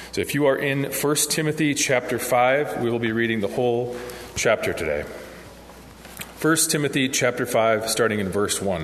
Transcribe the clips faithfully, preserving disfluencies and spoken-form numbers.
So if you are in First Timothy chapter five, we will be reading the whole chapter today. First Timothy chapter five, starting in verse one.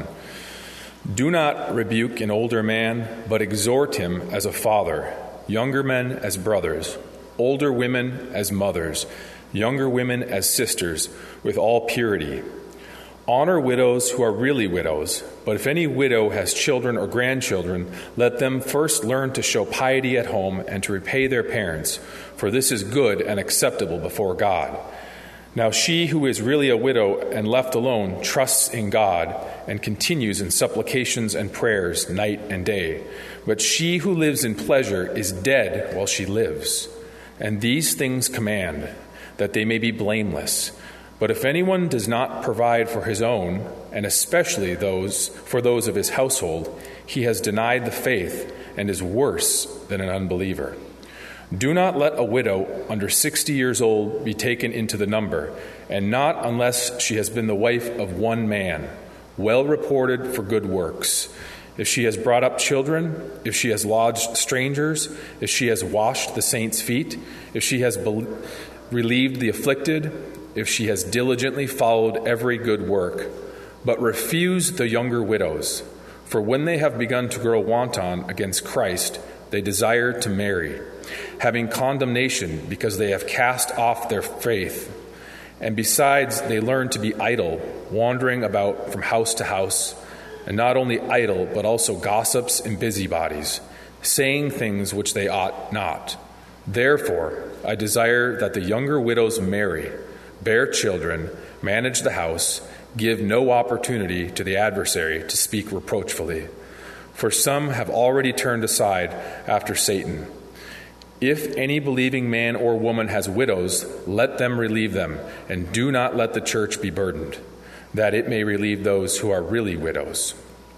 Do not rebuke an older man, but exhort him as a father, younger men as brothers, older women as mothers, younger women as sisters, with all purity. Honor widows who are really widows, but if any widow has children or grandchildren, let them first learn to show piety at home and to repay their parents, for this is good and acceptable before God. Now she who is really a widow and left alone trusts in God and continues in supplications and prayers night and day. But she who lives in pleasure is dead while she lives. And these things command, that they may be blameless. But if anyone does not provide for his own, and especially those for those of his household, he has denied the faith and is worse than an unbeliever. Do not let a widow under sixty years old be taken into the number, and not unless she has been the wife of one man, well reported for good works. If she has brought up children, if she has lodged strangers, if she has washed the saints' feet, if she has be- relieved the afflicted, if she has diligently followed every good work, but refuse the younger widows. For when they have begun to grow wanton against Christ, they desire to marry, having condemnation because they have cast off their faith. And besides, they learn to be idle, wandering about from house to house, and not only idle, but also gossips and busybodies, saying things which they ought not. Therefore, I desire that the younger widows marry, bear children, manage the house, give no opportunity to the adversary to speak reproachfully. For some have already turned aside after Satan. If any believing man or woman has widows, let them relieve them, and do not let the church be burdened, that it may relieve those who are really widows.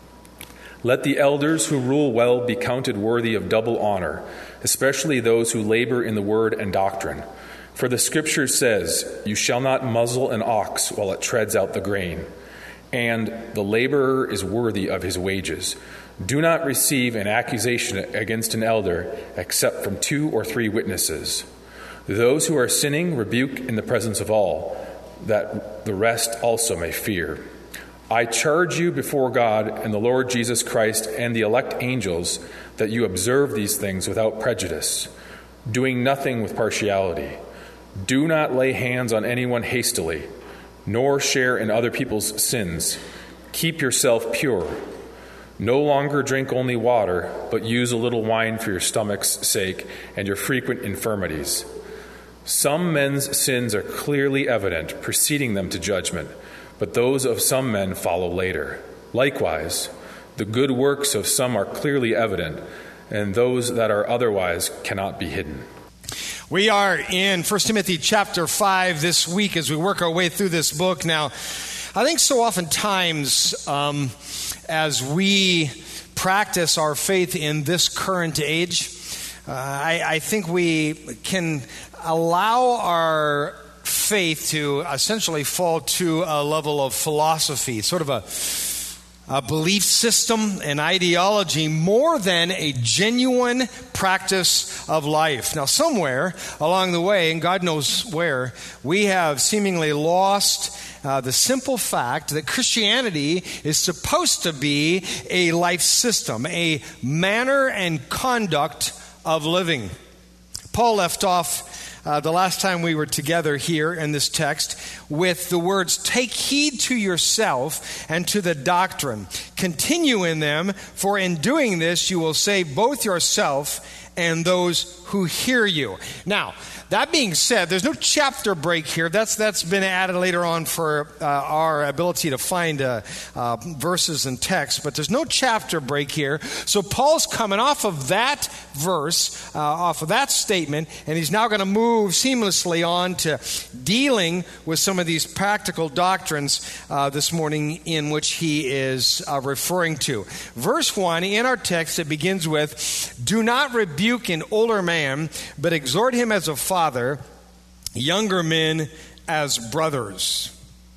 Let the elders who rule well be counted worthy of double honor, especially those who labor in the word and doctrine. For the Scripture says, "You shall not muzzle an ox while it treads out the grain," and "The laborer is worthy of his wages." Do not receive an accusation against an elder except from two or three witnesses. Those who are sinning rebuke in the presence of all, that the rest also may fear. I charge you before God and the Lord Jesus Christ and the elect angels that you observe these things without prejudice, doing nothing with partiality. Do not lay hands on anyone hastily, nor share in other people's sins. Keep yourself pure. No longer drink only water, but use a little wine for your stomach's sake and your frequent infirmities. Some men's sins are clearly evident, preceding them to judgment, but those of some men follow later. Likewise, the good works of some are clearly evident, and those that are otherwise cannot be hidden. We are in First Timothy chapter five this week as we work our way through this book. Now, I think so oftentimes um, as we practice our faith in this current age, uh, I, I think we can allow our faith to essentially fall to a level of philosophy, sort of a a belief system, an ideology, more than a genuine practice of life. Now, somewhere along the way, and God knows where, we have seemingly lost uh, the simple fact that Christianity is supposed to be a life system, a manner and conduct of living. Paul left off Uh, the last time we were together here in this text with the words, "Take heed to yourself and to the doctrine. Continue in them, for in doing this you will save both yourself and those who hear you." Now, that being said, there's no chapter break here. That's that's been added later on for uh, our ability to find uh, uh, verses and text, but there's no chapter break here. So Paul's coming off of that verse, uh, off of that statement, and he's now going to move seamlessly on to dealing with some of these practical doctrines uh, this morning in which he is uh, referring to. Verse one in our text, it begins with, "Do not rebuke an older man, but exhort him as a father, younger men as brothers."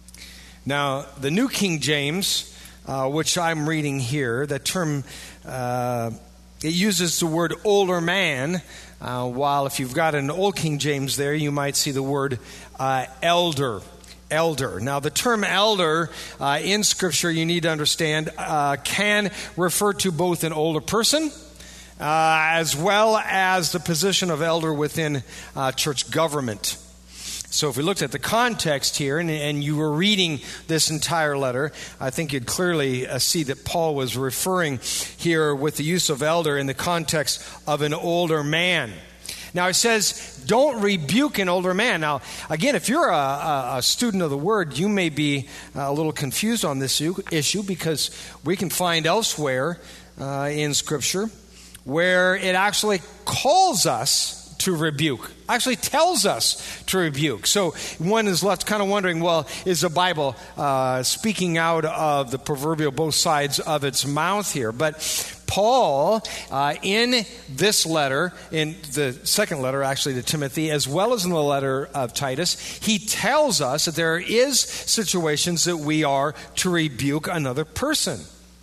Now, the New King James, uh, which I'm reading here, the term uh, it uses the word older man, uh, while if you've got an Old King James there, you might see the word uh, elder. Elder. Now, the term elder uh, in Scripture, you need to understand, uh, can refer to both an older person uh, as well as the position of elder within uh, church government. So if we looked at the context here and, and you were reading this entire letter, I think you'd clearly uh, see that Paul was referring here with the use of elder in the context of an older man. Now it says, don't rebuke an older man. Now, again, if you're a, a, a student of the Word, you may be a little confused on this issue because we can find elsewhere uh, in Scripture where it actually calls us to rebuke, actually tells us to rebuke. So one is left kind of wondering, well, is the Bible uh, speaking out of the proverbial both sides of its mouth here? But Paul, uh, in this letter, in the second letter actually to Timothy, as well as in the letter of Titus, he tells us that there is situations that we are to rebuke another person.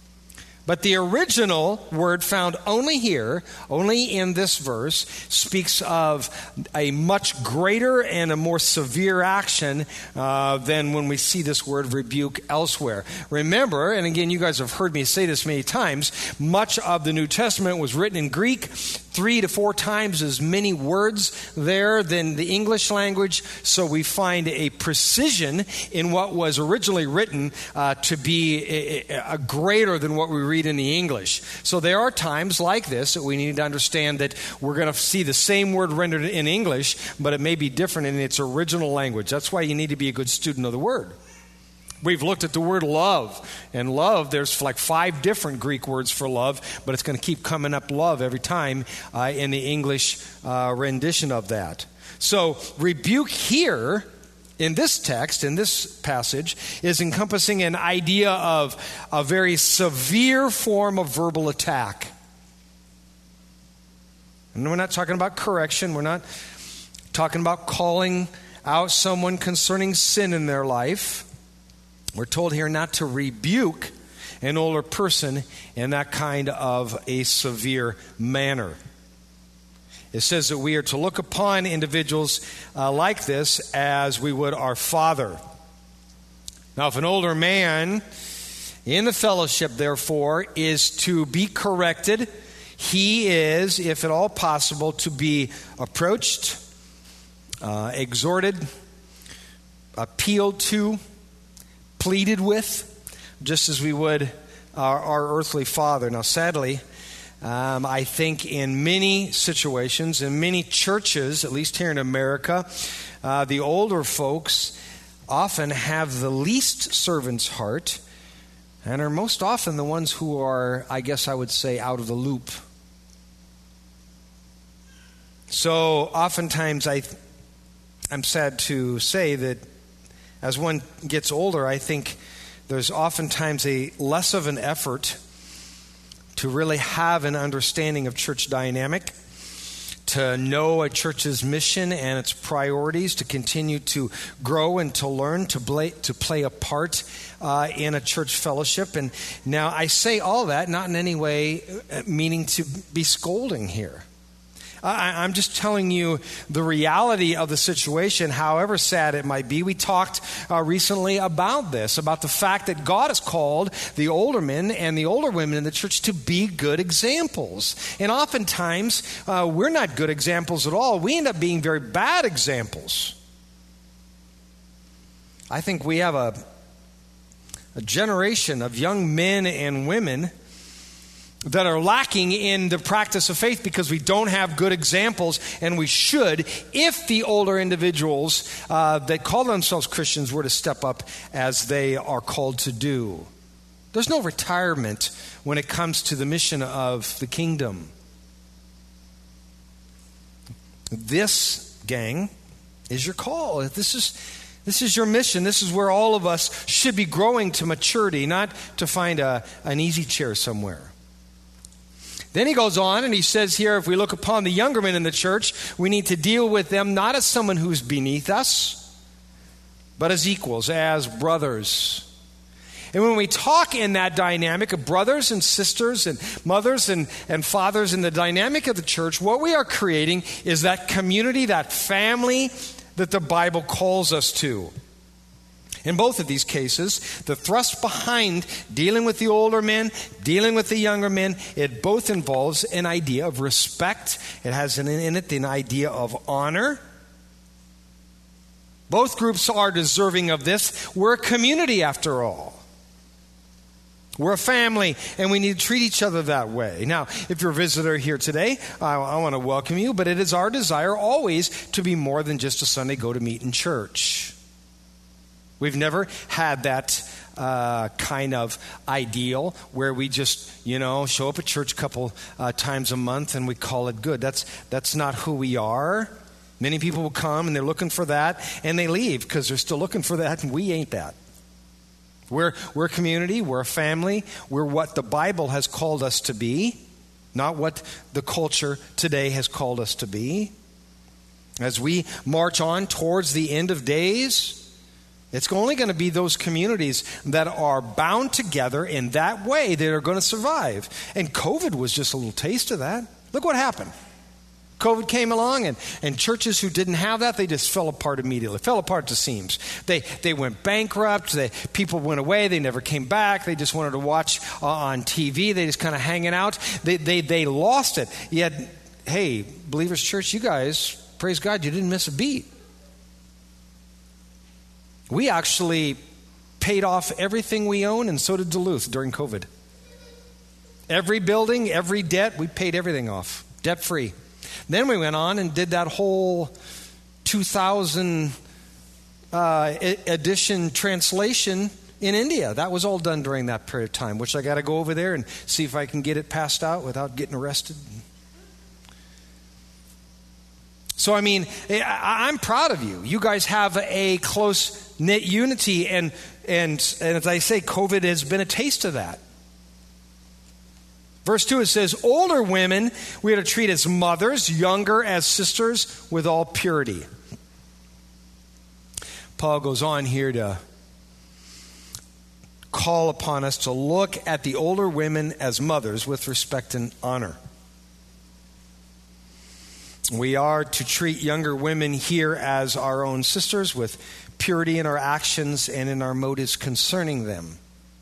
But the original word found only here, only in this verse, speaks of a much greater and a more severe action uh, than when we see this word rebuke elsewhere. Remember, and again, you guys have heard me say this many times, much of the New Testament was written in Greek, three to four times as many words there than the English language, so we find a precision in what was originally written uh, to be a, a greater than what we read in the English. So there are times like this that we need to understand that we're going to see the same word rendered in English, but it may be different in its original language. That's why you need to be a good student of the Word. We've looked at the word love, and love, there's like five different Greek words for love, but it's going to keep coming up love every time uh, in the English uh, rendition of that. So rebuke here in this text, in this passage, is encompassing an idea of a very severe form of verbal attack. And we're not talking about correction. We're not talking about calling out someone concerning sin in their life. We're told here not to rebuke an older person in that kind of a severe manner. It says that we are to look upon individuals uh, like this as we would our Father. Now, if an older man in the fellowship, therefore, is to be corrected, he is, if at all possible, to be approached, uh, exhorted, appealed to, pleaded with, just as we would our, our earthly father. Now, sadly, um, I think in many situations, in many churches, at least here in America, uh, the older folks often have the least servant's heart and are most often the ones who are, I guess I would say, out of the loop. So oftentimes I, I'm sad to say that as one gets older, I think there's oftentimes a less of an effort to really have an understanding of church dynamic, to know a church's mission and its priorities, to continue to grow and to learn, to play, to play a part uh, in a church fellowship. And now I say all that not in any way meaning to be scolding here. I, I'm just telling you the reality of the situation, however sad it might be. We talked uh, recently about this, about the fact that God has called the older men and the older women in the church to be good examples. And oftentimes, uh, we're not good examples at all. We end up being very bad examples. I think we have a, a generation of young men and women that are lacking in the practice of faith because we don't have good examples, and we should if the older individuals uh, that call themselves Christians were to step up as they are called to do. There's no retirement when it comes to the mission of the kingdom. This, gang, is your call. This is This is your mission. This is where all of us should be growing to maturity, not to find a, an easy chair somewhere. Then he goes on and he says here, if we look upon the younger men in the church, we need to deal with them not as someone who's beneath us, but as equals, as brothers. And when we talk in that dynamic of brothers and sisters and mothers and, and fathers in the dynamic of the church, what we are creating is that community, that family that the Bible calls us to. In both of these cases, the thrust behind dealing with the older men, dealing with the younger men, it both involves an idea of respect. It has in it an idea of honor. Both groups are deserving of this. We're a community after all. We're a family, and we need to treat each other that way. Now, if you're a visitor here today, I, I want to welcome you, but it is our desire always to be more than just a Sunday go-to-meet in church. We've never had that uh, kind of ideal where we just, you know, show up at church a couple uh, times a month and we call it good. That's that's not who we are. Many people will come and they're looking for that and they leave because they're still looking for that, and we ain't that. We're we're a community, we're a family, we're what the Bible has called us to be, not what the culture today has called us to be. As we march on towards the end of days, it's only going to be those communities that are bound together in that way that are going to survive. And COVID was just a little taste of that. Look what happened. COVID came along, and, and churches who didn't have that, they just fell apart immediately, fell apart at the seams. They they went bankrupt. They, people went away. They never came back. They just wanted to watch uh, on T V. They just kind of hanging out. They, they, they lost it. Yet, hey, Believers Church, you guys, praise God, you didn't miss a beat. We actually paid off everything we own, and so did Duluth during COVID. Every building, every debt, we paid everything off, debt-free. Then we went on and did that whole two thousand uh, edition translation in India. That was all done during that period of time, which I got to go over there and see if I can get it passed out without getting arrested. So, I mean, I'm proud of you. You guys have a close-knit unity, and, and, and as I say, COVID has been a taste of that. Verse two, it says, older women we are to treat as mothers, younger as sisters, with all purity. Paul goes on here to call upon us to look at the older women as mothers with respect and honor. We are to treat younger women here as our own sisters with purity in our actions and in our motives concerning them.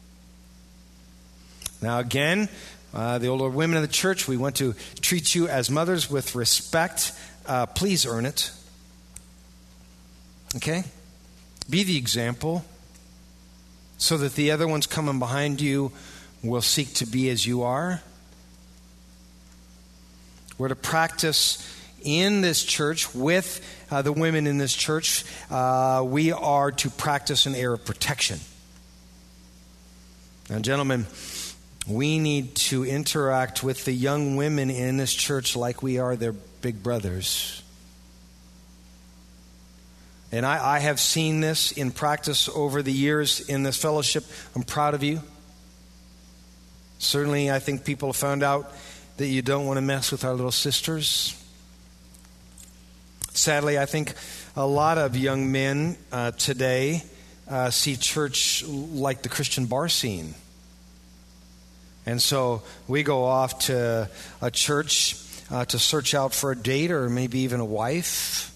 Now again, uh, the older women of the church, we want to treat you as mothers with respect. Uh, please earn it. Okay? Be the example so that the other ones coming behind you will seek to be as you are. We're to practice in this church, with uh, the women in this church, uh, we are to practice an air of protection. Now, gentlemen, we need to interact with the young women in this church like we are their big brothers. And I, I have seen this in practice over the years in this fellowship. I'm proud of you. Certainly, I think people have found out that you don't want to mess with our little sisters. Sadly, I think a lot of young men uh, today uh, see church like the Christian bar scene. And so we go off to a church uh, to search out for a date or maybe even a wife.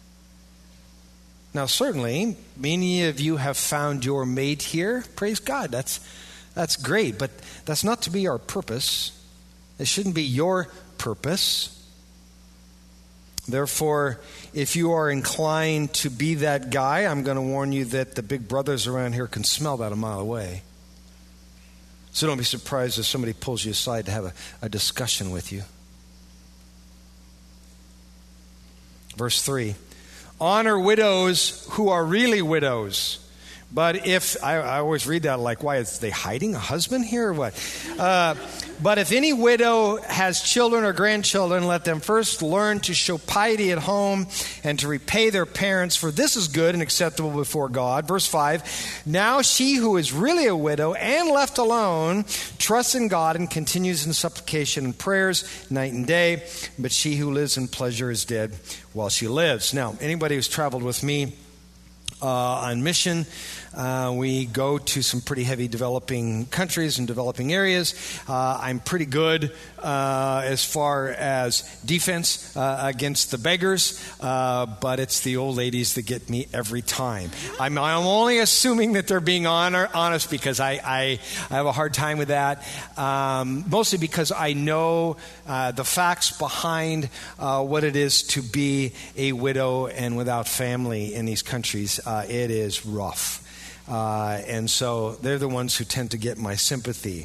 Now, certainly, many of you have found your mate here. Praise God, that's, that's great. But that's not to be our purpose. It shouldn't be your purpose. Therefore, if you are inclined to be that guy, I'm going to warn you that the big brothers around here can smell that a mile away. So don't be surprised if somebody pulls you aside to have a, a discussion with you. Verse three, honor widows who are really widows. But if, I, I always read that like, why, is they hiding a husband here or what? Uh, but if any widow has children or grandchildren, let them first learn to show piety at home and to repay their parents, for this is good and acceptable before God. Verse five, now she who is really a widow and left alone trusts in God and continues in supplication and prayers night and day, but she who lives in pleasure is dead while she lives. Now, anybody who's traveled with me uh, on mission. Uh, we go to some pretty heavy developing countries and developing areas. Uh, I'm pretty good uh, as far as defense uh, against the beggars, uh, but it's the old ladies that get me every time. I'm, I'm only assuming that they're being honor, honest because I, I, I have a hard time with that, um, mostly because I know uh, the facts behind uh, what it is to be a widow and without family in these countries. Uh, it is rough. Uh, and so they're the ones who tend to get my sympathy.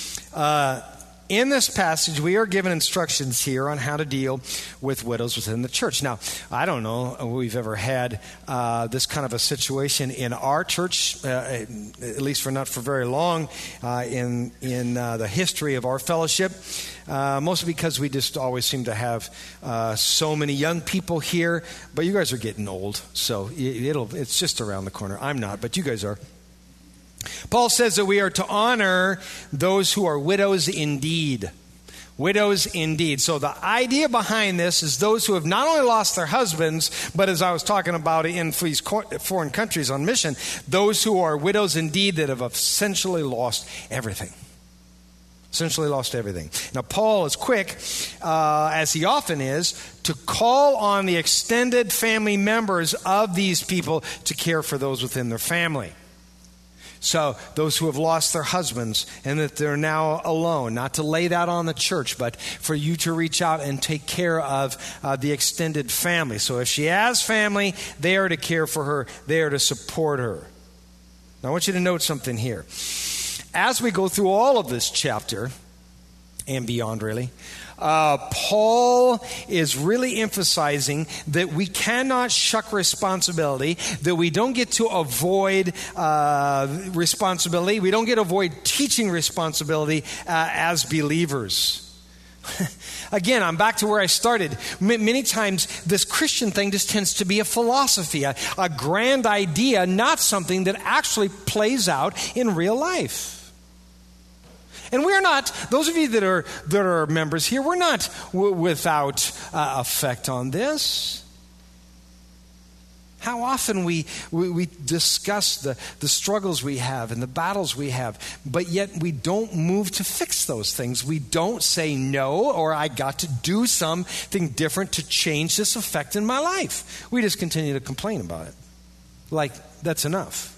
Uh, in this passage, we are given instructions here on how to deal with widows within the church. Now, I don't know if we've ever had uh, this kind of a situation in our church, uh, at least for not for very long, uh, in in uh, the history of our fellowship. Uh, mostly because we just always seem to have uh, so many young people here. But you guys are getting old, so it'll it's just around the corner. I'm not, but you guys are. Paul says that we are to honor those who are widows indeed. Widows indeed. So the idea behind this is those who have not only lost their husbands, but as I was talking about in these foreign countries on mission, those who are widows indeed that have essentially lost everything. Essentially lost everything. Now, Paul is quick, uh, as he often is, to call on the extended family members of these people to care for those within their family. So those who have lost their husbands and that they're now alone, not to lay that on the church, but for you to reach out and take care of uh, the extended family. So if she has family, they are to care for her. They are to support her. Now I want you to note something here. As we go through all of this chapter, and beyond really, Uh, Paul is really emphasizing that we cannot shuck responsibility, that we don't get to avoid uh, responsibility, we don't get to avoid teaching responsibility uh, as believers. Again, I'm back to where I started. M- many times this Christian thing just tends to be a philosophy, a, a grand idea, not something that actually plays out in real life. And we're not, those of you that are that are members here, we're not w- without uh, effect on this. How often we, we, we discuss the, the struggles we have and the battles we have, but yet we don't move to fix those things. We don't say no, or I got to do something different to change this effect in my life. We just continue to complain about it. Like, that's enough.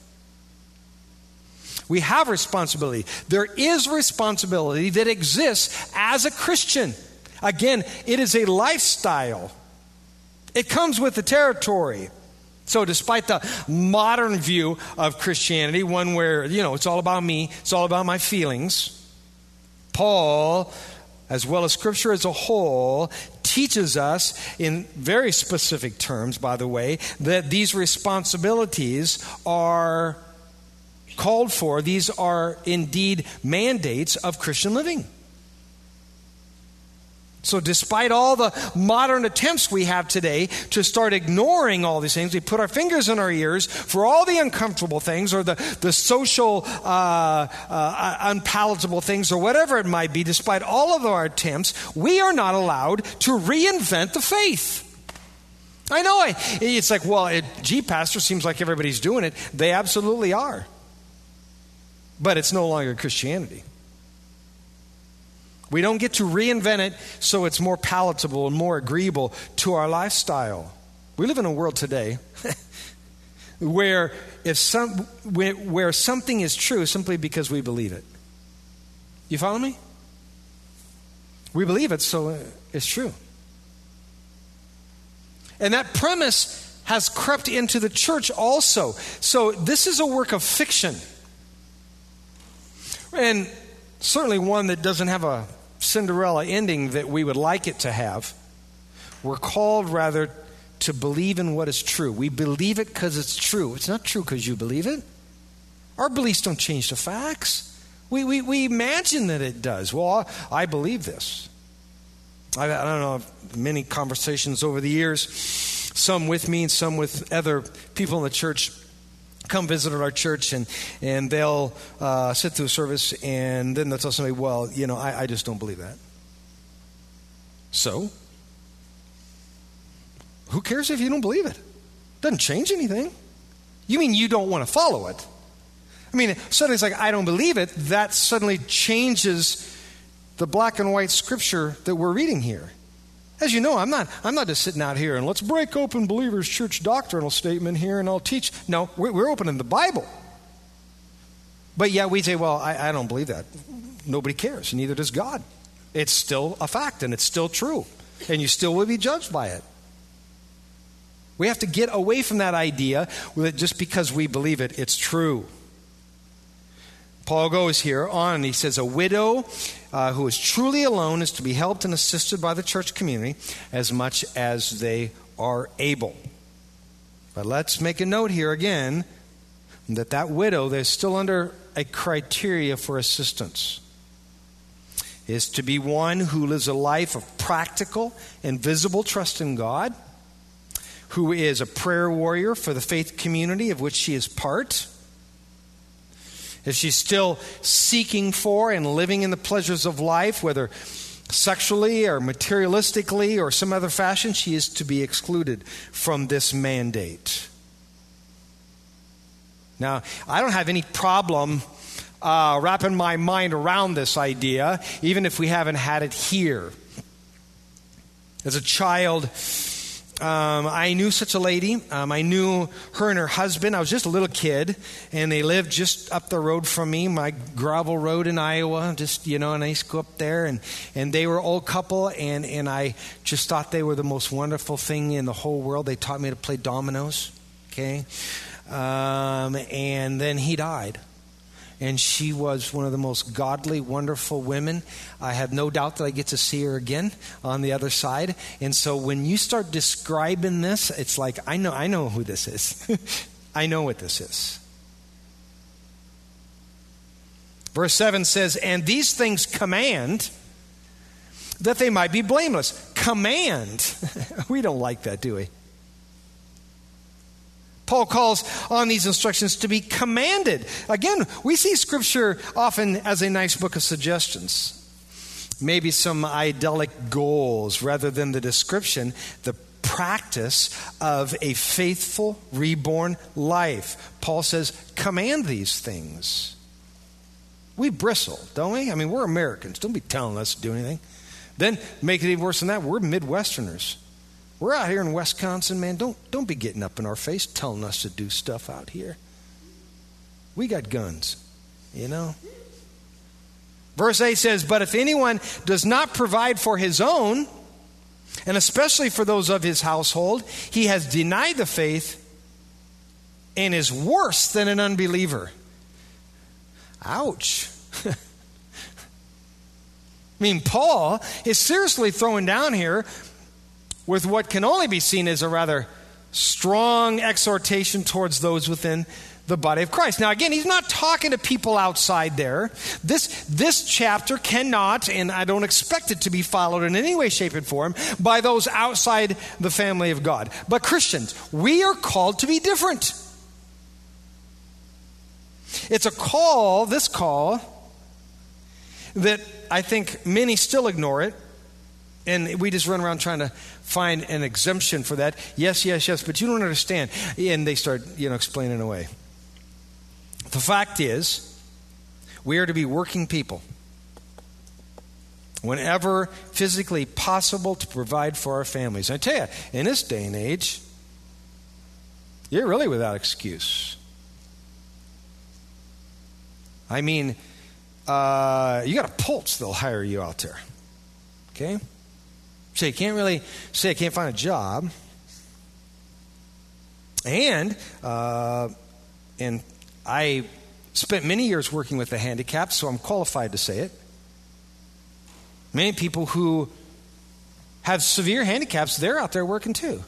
We have responsibility. There is responsibility that exists as a Christian. Again, it is a lifestyle. It comes with the territory. So despite the modern view of Christianity, one where, you know, it's all about me, it's all about my feelings, Paul, as well as Scripture as a whole, teaches us in very specific terms, by the way, that these responsibilities are called for. These are indeed mandates of Christian living. So despite all the modern attempts we have today to start ignoring all these things, we put our fingers in our ears for all the uncomfortable things or the, the social uh, uh, unpalatable things or whatever it might be, despite all of our attempts, we are not allowed to reinvent the faith. I know I, it's like, well, it, gee, Pastor, seems like everybody's doing it. They absolutely are. But it's no longer Christianity. We don't get to reinvent it so it's more palatable and more agreeable to our lifestyle. We live in a world today where if some where something is true simply because we believe it. You follow me? We believe it, so it's true. And that premise has crept into the church also. So this is a work of fiction. And certainly one that doesn't have a Cinderella ending that we would like it to have. We're called rather to believe in what is true. We believe it because it's true. It's not true because you believe it. Our beliefs don't change the facts. We, we, we imagine that it does. Well, I, I believe this. I, I don't know, many conversations over the years, some with me and some with other people in the church, come visit our church and, and they'll uh, sit through a service and then they'll tell somebody, well, you know, I, I just don't believe that. So, who cares if you don't believe it? Doesn't change anything. You mean you don't want to follow it? I mean, suddenly it's like, I don't believe it. That suddenly changes the black and white scripture that we're reading here. As you know, I'm not I'm not just sitting out here and let's break open Believers Church doctrinal statement here and I'll teach. No, we're, we're opening the Bible. But yet we say, well, I, I don't believe that. Nobody cares, and neither does God. It's still a fact, and it's still true. And you still will be judged by it. We have to get away from that idea that just because we believe it, it's true. Paul goes here on, and he says, a widow uh, who is truly alone is to be helped and assisted by the church community as much as they are able. But let's make a note here again that that widow, they're still under a criteria for assistance, is to be one who lives a life of practical and visible trust in God, who is a prayer warrior for the faith community of which she is part. If she's still seeking for and living in the pleasures of life, whether sexually or materialistically or some other fashion, she is to be excluded from this mandate. Now, I don't have any problem uh, wrapping my mind around this idea, even if we haven't had it here. As a child, Um, I knew such a lady. Um, I knew her and her husband. I was just a little kid, and they lived just up the road from me, my gravel road in Iowa. Just, you know, and I used to go up there, and, and they were an old couple, and, and I just thought they were the most wonderful thing in the whole world. They taught me to play dominoes, okay? Um, and then he died. And she was one of the most godly, wonderful women. I have no doubt that I get to see her again on the other side. And so when you start describing this, it's like, I know, I know who this is. I know what this is. Verse seven says, and these things command that they might be blameless. Command. We don't like that, do we? Paul calls on these instructions to be commanded. Again, we see Scripture often as a nice book of suggestions. Maybe some idyllic goals rather than the description, the practice of a faithful, reborn life. Paul says, command these things. We bristle, don't we? I mean, we're Americans. Don't be telling us to do anything. Then, make it even worse than that, we're Midwesterners. We're out here in Wisconsin, man. Don't don't be getting up in our face telling us to do stuff out here. We got guns, you know. Verse eight says, but if anyone does not provide for his own, and especially for those of his household, he has denied the faith and is worse than an unbeliever. Ouch. I mean, Paul is seriously throwing down here with what can only be seen as a rather strong exhortation towards those within the body of Christ. Now, again, he's not talking to people outside there. This, this chapter cannot, and I don't expect it to be followed in any way, shape, and form by those outside the family of God. But Christians, we are called to be different. It's a call, this call, that I think many still ignore it. And we just run around trying to find an exemption for that. Yes, yes, yes, but you don't understand. And they start, you know, explaining away. The fact is, we are to be working people. Whenever physically possible to provide for our families. And I tell you, in this day and age, you're really without excuse. I mean, uh, you got a pulse, they'll hire you out there. Okay? So you can't really say I can't find a job. And uh, and I spent many years working with the handicapped, so I'm qualified to say it. Many people who have severe handicaps, they're out there working too.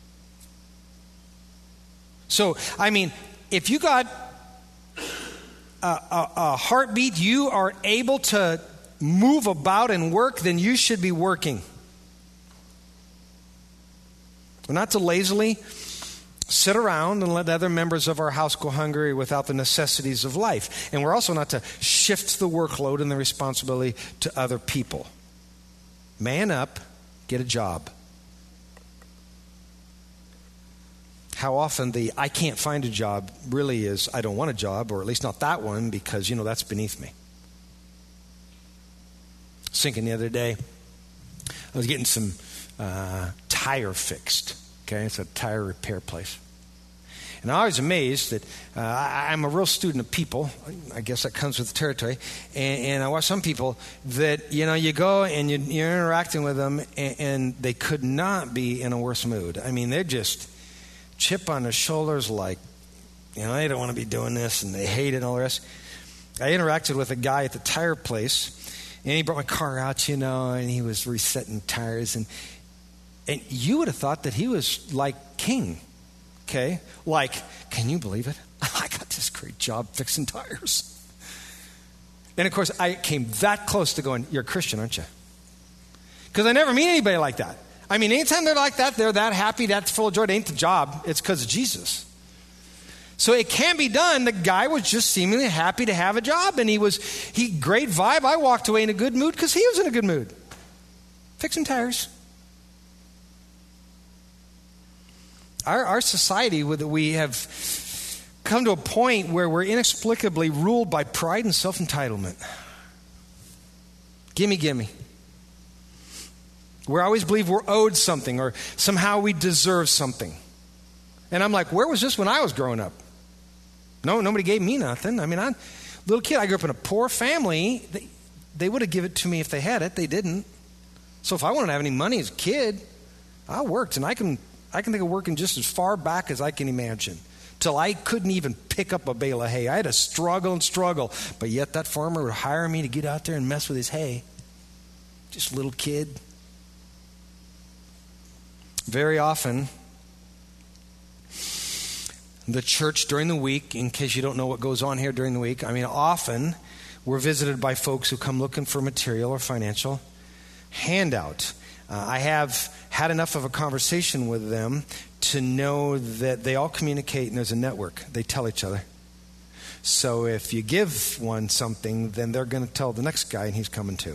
So, I mean, if you got a, a, a heartbeat, you are able to move about and work, then you should be working. We're not to lazily sit around and let other members of our house go hungry without the necessities of life. And we're also not to shift the workload and the responsibility to other people. Man up, get a job. how often the I can't find a job really is I don't want a job, or at least not that one, because, you know, that's beneath me. I was thinking the other day, I was getting some uh, tire fixed. Okay, it's a tire repair place. And I was amazed that uh, I, I'm a real student of people. I guess that comes with the territory. And, and I watch some people that, you know, you go and you, you're interacting with them, and, and they could not be in a worse mood. I mean, they're just chip on their shoulders like, you know, they don't want to be doing this, and they hate it and all the rest. I interacted with a guy at the tire place, and he brought my car out, you know, and he was resetting tires. And, and you would have thought that he was like king. Okay, like, can you believe it? I got this great job fixing tires. And of course, I came that close to going, you're a Christian, aren't you? Because I never meet anybody like that. I mean, anytime they're like that, they're that happy, that's full of joy. It ain't the job, it's because of Jesus. So it can be done. The guy was just seemingly happy to have a job, and he was, he great vibe. I walked away in a good mood because he was in a good mood. Fixing tires. Our, our society, we have come to a point where we're inexplicably ruled by pride and self-entitlement. Gimme, gimme. We always believe we're owed something, or somehow we deserve something. And I'm like, where was this when I was growing up? No, nobody gave me nothing. I mean, I'm a little kid. I grew up in a poor family. They, they would have given it to me if they had it. They didn't. So if I wanted to have any money as a kid, I worked, and I can... I can think of working just as far back as I can imagine, till I couldn't even pick up a bale of hay. I had to struggle and struggle, but yet that farmer would hire me to get out there and mess with his hay. Just a little kid. Very often, the church during the week, in case you don't know what goes on here during the week, I mean, often we're visited by folks who come looking for material or financial handout. Uh, I have had enough of a conversation with them to know that they all communicate, and there's a network. They tell each other. So if you give one something, then they're going to tell the next guy, and he's coming too.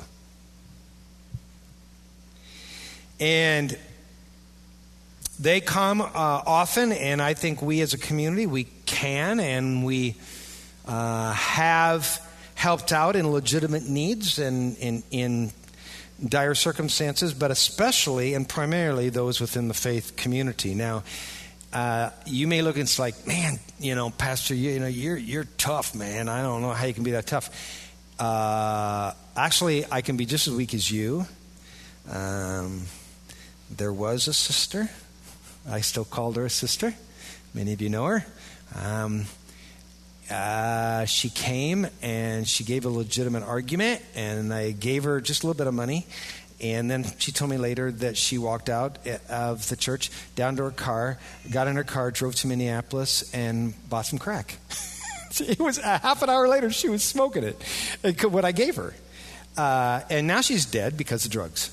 And they come uh, often, and I think we as a community, we can and we uh, have helped out in legitimate needs and in, in dire circumstances, but especially and primarily those within the faith community. Now, uh, you may look and it's like, man, you know, Pastor, you, you know, you're you're tough, man. I don't know how you can be that tough. Uh, actually, I can be just as weak as you. Um, there was a sister. I still called her a sister. Many of you know her. Um, Uh, she came and she gave a legitimate argument, and I gave her just a little bit of money, and then she told me later that she walked out of the church, down to her car, got in her car, drove to Minneapolis, and bought some crack. It was a half an hour later, she was smoking it, what I gave her. Uh, and now she's dead because of drugs.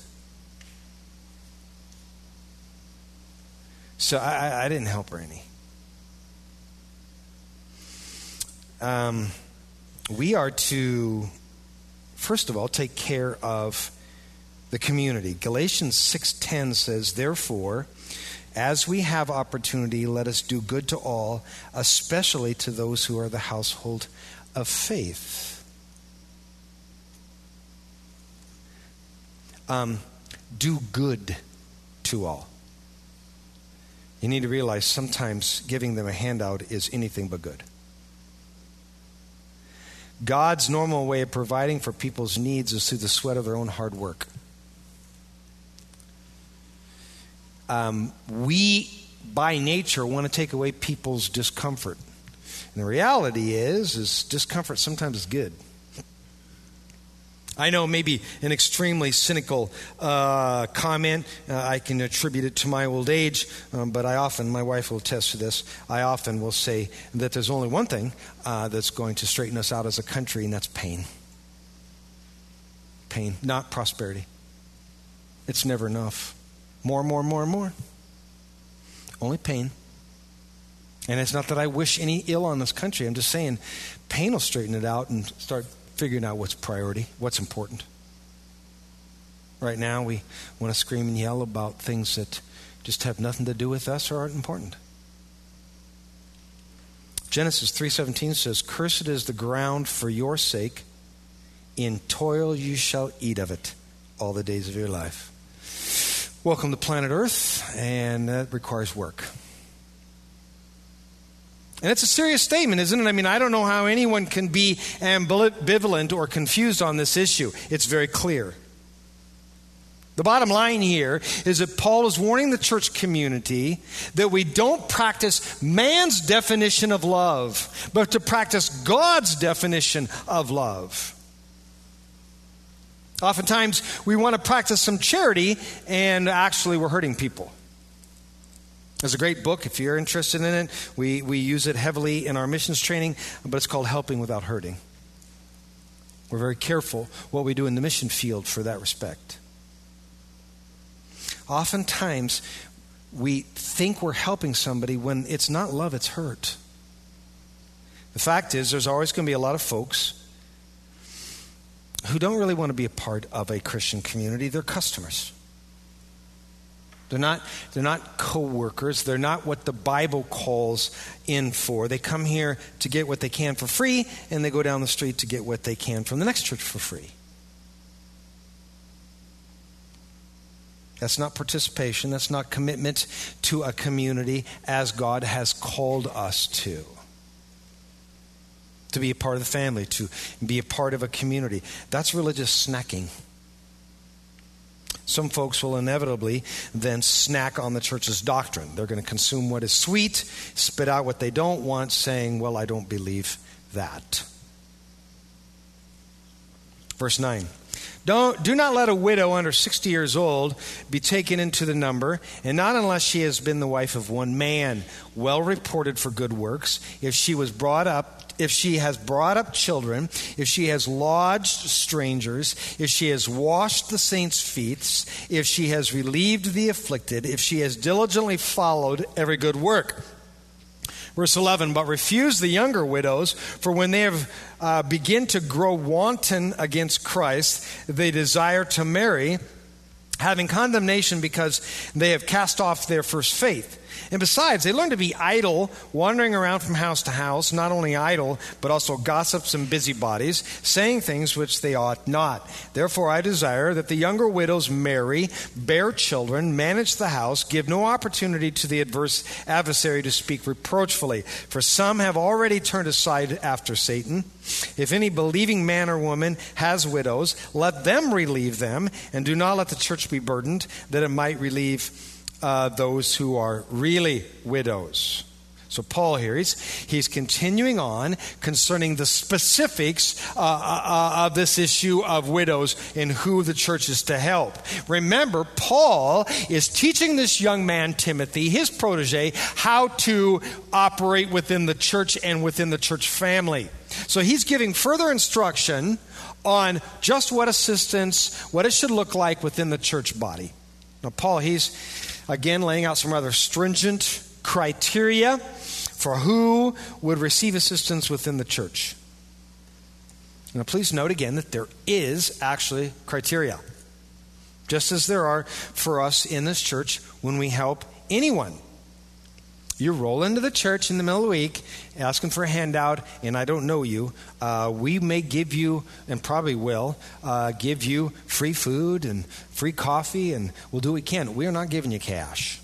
So I, I didn't help her any. Um, we are to, first of all, take care of the community. Galatians six ten says, therefore, as we have opportunity, let us do good to all, especially to those who are the household of faith. Um, do good to all. You need to realize sometimes giving them a handout is anything but good. God's normal way of providing for people's needs is through the sweat of their own hard work. Um, we, by nature, want to take away people's discomfort. And the reality is, is discomfort sometimes is good. I know maybe an extremely cynical uh, comment. Uh, I can attribute it to my old age, um, but I often, my wife will attest to this, I often will say that there's only one thing uh, that's going to straighten us out as a country, and that's pain. Pain, not prosperity. It's never enough. More, more, more, more. Only pain. And it's not that I wish any ill on this country. I'm just saying pain will straighten it out and start figuring out what's priority, what's important. Right now, we want to scream and yell about things that just have nothing to do with us or aren't important. Genesis three seventeen says, "Cursed is the ground for your sake. In toil you shall eat of it all the days of your life." Welcome to planet Earth, and that requires work. And it's a serious statement, isn't it? I mean, I don't know how anyone can be ambivalent or confused on this issue. It's very clear. The bottom line here is that Paul is warning the church community that we don't practice man's definition of love, but to practice God's definition of love. Oftentimes, we want to practice some charity, and actually we're hurting people. There's a great book, if you're interested in it. We, we use it heavily in our missions training, but it's called Helping Without Hurting. We're very careful what we do in the mission field for that respect. Oftentimes, we think we're helping somebody when it's not love, it's hurt. The fact is, there's always going to be a lot of folks who don't really want to be a part of a Christian community. They're customers. They're not, they're not co-workers. They're not what the Bible calls in for. They come here to get what they can for free, and they go down the street to get what they can from the next church for free. That's not participation. That's not commitment to a community as God has called us to. To be a part of the family, to be a part of a community. That's religious snacking. Some folks will inevitably then snack on the church's doctrine. They're going to consume what is sweet, spit out what they don't want, saying, "Well, I don't believe that." Verse nine. Don't, do not let a widow under sixty years old be taken into the number, and not unless she has been the wife of one man, well reported for good works, if she was brought up, if she has brought up children, if she has lodged strangers, if she has washed the saints' feet, if she has relieved the afflicted, if she has diligently followed every good work. Verse eleven, but refuse the younger widows, for when they have uh, begin to grow wanton against Christ, they desire to marry, having condemnation because they have cast off their first faith. And besides, they learn to be idle, wandering around from house to house, not only idle, but also gossips and busybodies, saying things which they ought not. Therefore, I desire that the younger widows marry, bear children, manage the house, give no opportunity to the adverse adversary to speak reproachfully. For some have already turned aside after Satan. If any believing man or woman has widows, let them relieve them, and do not let the church be burdened, that it might relieve Uh, those who are really widows. So Paul here, he's, he's continuing on concerning the specifics uh, uh, of this issue of widows and who the church is to help. Remember, Paul is teaching this young man, Timothy, his protege, how to operate within the church and within the church family. So he's giving further instruction on just what assistance, what it should look like within the church body. Now, Paul, he's again laying out some rather stringent criteria for who would receive assistance within the church. Now, please note again that there is actually criteria, just as there are for us in this church when we help anyone. You roll into the church in the middle of the week asking for a handout, and I don't know you. Uh, we may give you, and probably will, uh, give you free food and free coffee, and we'll do what we can. We are not giving you cash.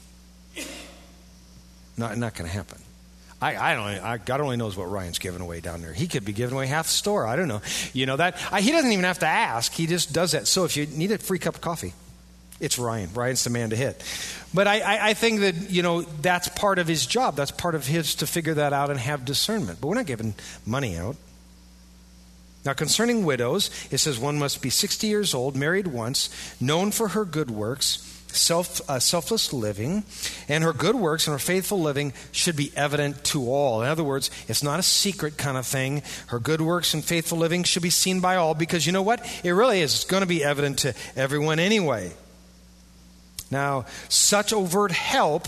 Not, not going to happen. I, I don't. I, God only knows what Ryan's giving away down there. He could be giving away half the store. I don't know. You know that I, he doesn't even have to ask. He just does that. So if you need a free cup of coffee, it's Ryan. Ryan's the man to hit. But I, I, I think that, you know, that's part of his job. That's part of his to figure that out and have discernment. But we're not giving money out. Now, concerning widows, it says one must be sixty years old, married once, known for her good works, self uh, selfless living, and her good works and her faithful living should be evident to all. In other words, it's not a secret kind of thing. Her good works and faithful living should be seen by all, because you know what? It really is. It's going to be evident to everyone anyway. Now, such overt help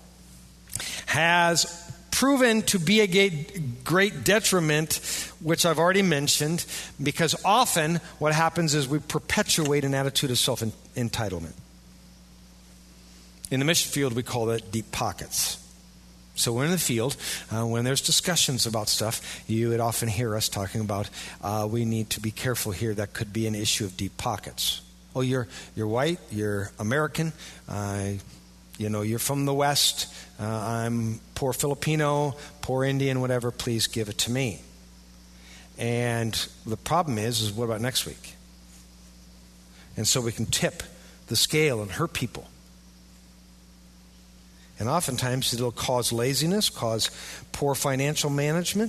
has proven to be a great detriment, which I've already mentioned, because often what happens is we perpetuate an attitude of self-entitlement. In the mission field, we call that deep pockets. So we're in the field. Uh, when there's discussions about stuff, you would often hear us talking about uh, we need to be careful here. That could be an issue of deep pockets. Oh, you're you're white, you're American, uh, you know, you're from the West, uh, I'm poor Filipino, poor Indian, whatever, please give it to me. And the problem is, is what about next week? And so we can tip the scale and hurt people. And oftentimes it'll cause laziness, cause poor financial management.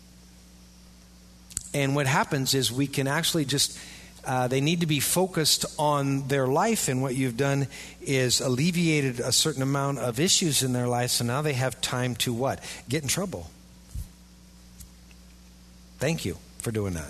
And what happens is we can actually just, uh, they need to be focused on their life, and what you've done is alleviated a certain amount of issues in their life, so now they have time to what? Get in trouble. Thank you for doing that.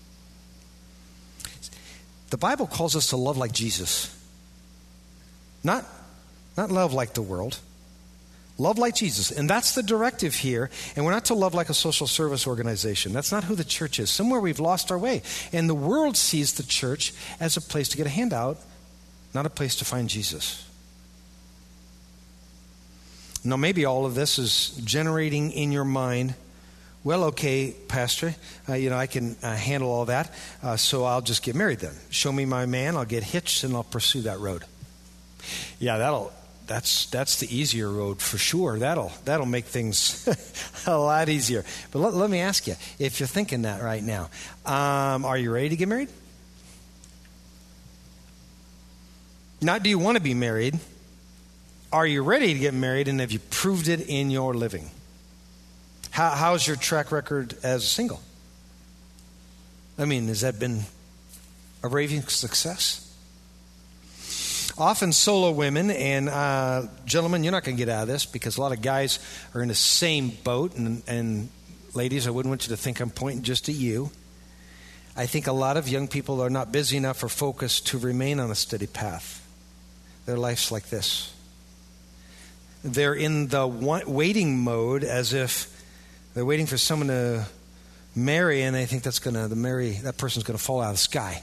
The Bible calls us to love like Jesus. Not, not love like the world. Love like Jesus. And that's the directive here. And we're not to love like a social service organization. That's not who the church is. Somewhere we've lost our way. And the world sees the church as a place to get a handout, not a place to find Jesus. Now, maybe all of this is generating in your mind, well, okay, Pastor, uh, you know, I can uh, handle all that, uh, so I'll just get married then. Show me my man, I'll get hitched, and I'll pursue that road. Yeah, that'll that's that's the easier road for sure. That'll that'll make things a lot easier. But let, let me ask you, if you're thinking that right now, um, are you ready to get married? Not do you want to be married? Are you ready to get married, and have you proved it in your living? How, how's your track record as a single? I mean, has that been a raving success? Often solo women, and uh, gentlemen, you're not going to get out of this because a lot of guys are in the same boat, and, and ladies, I wouldn't want you to think I'm pointing just at you. I think a lot of young people are not busy enough or focused to remain on a steady path. Their life's like this. They're in the waiting mode as if they're waiting for someone to marry, and they think that's gonna the marry that person's gonna fall out of the sky.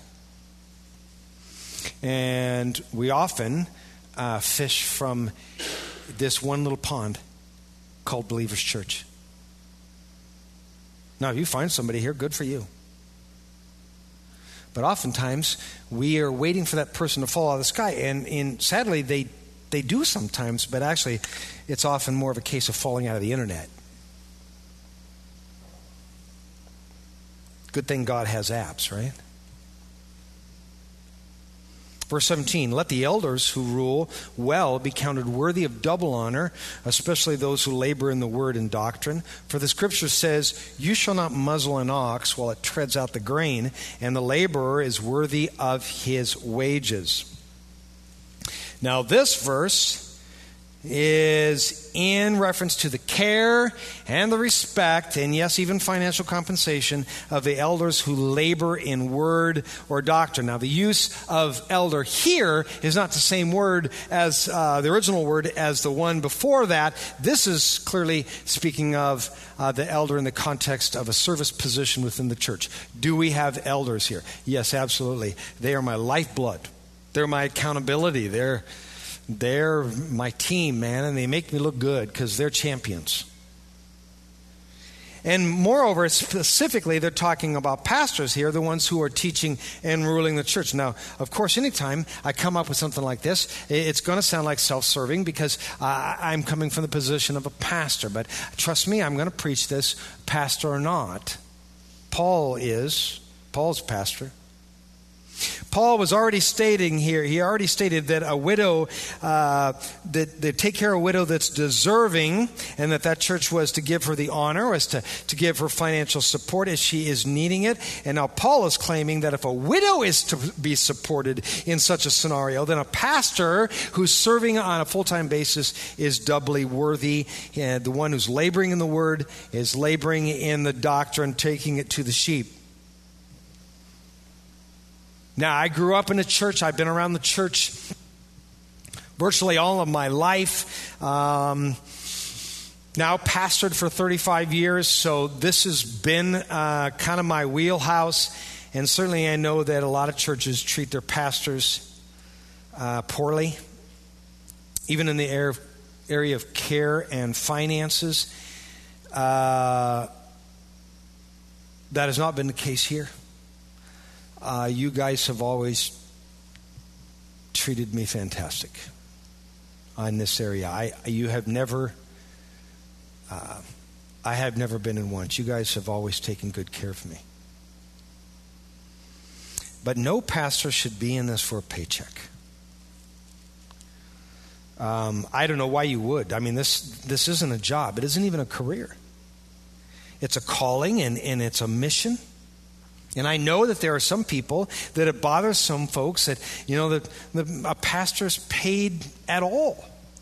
And we often uh, fish from this one little pond called Believers Church. Now, if you find somebody here, good for you. But oftentimes we are waiting for that person to fall out of the sky, and, and sadly they they do sometimes, but actually it's often more of a case of falling out of the internet. Good thing God has apps, right? Verse seventeen, let the elders who rule well be counted worthy of double honor, especially those who labor in the word and doctrine. For the scripture says, you shall not muzzle an ox while it treads out the grain, and the laborer is worthy of his wages. Now this verse is in reference to the care and the respect, and yes, even financial compensation of the elders who labor in word or doctrine. Now, the use of elder here is not the same word as uh, the original word as the one before that. This is clearly speaking of uh, the elder in the context of a service position within the church. Do we have elders here? Yes, absolutely. They are my lifeblood. They're my accountability. They're They're my team, man, and they make me look good because they're champions. And moreover, specifically, they're talking about pastors here, the ones who are teaching and ruling the church. Now, of course, anytime I come up with something like this, it's going to sound like self-serving because uh, I'm coming from the position of a pastor. But trust me, I'm going to preach this, pastor or not. Paul is. Paul's pastor. Paul was already stating here, he already stated that a widow, uh, that they take care of a widow that's deserving, and that that church was to give her the honor, was to, to give her financial support as she is needing it. And now Paul is claiming that if a widow is to be supported in such a scenario, then a pastor who's serving on a full-time basis is doubly worthy. And the one who's laboring in the word is laboring in the doctrine, taking it to the sheep. Now, I grew up in a church. I've been around the church virtually all of my life. Um, now pastored for thirty-five years, so this has been uh, kind of my wheelhouse. And certainly I know that a lot of churches treat their pastors uh, poorly, even in the area of area of care and finances. Uh, that has not been the case here. Uh, you guys have always treated me fantastic in this area. I, you have never, uh, I have never been in want. You guys have always taken good care of me. But no pastor should be in this for a paycheck. Um, I don't know why you would. I mean, this this isn't a job. It isn't even a career. It's a calling and, and it's a mission. And I know that there are some people that it bothers some folks that, you know, that the, a pastor's paid at all.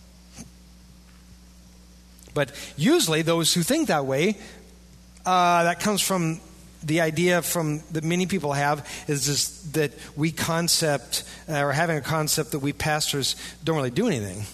But usually those who think that way, uh, that comes from the idea from that many people have is just that we concept, uh, or having a concept that we pastors don't really do anything.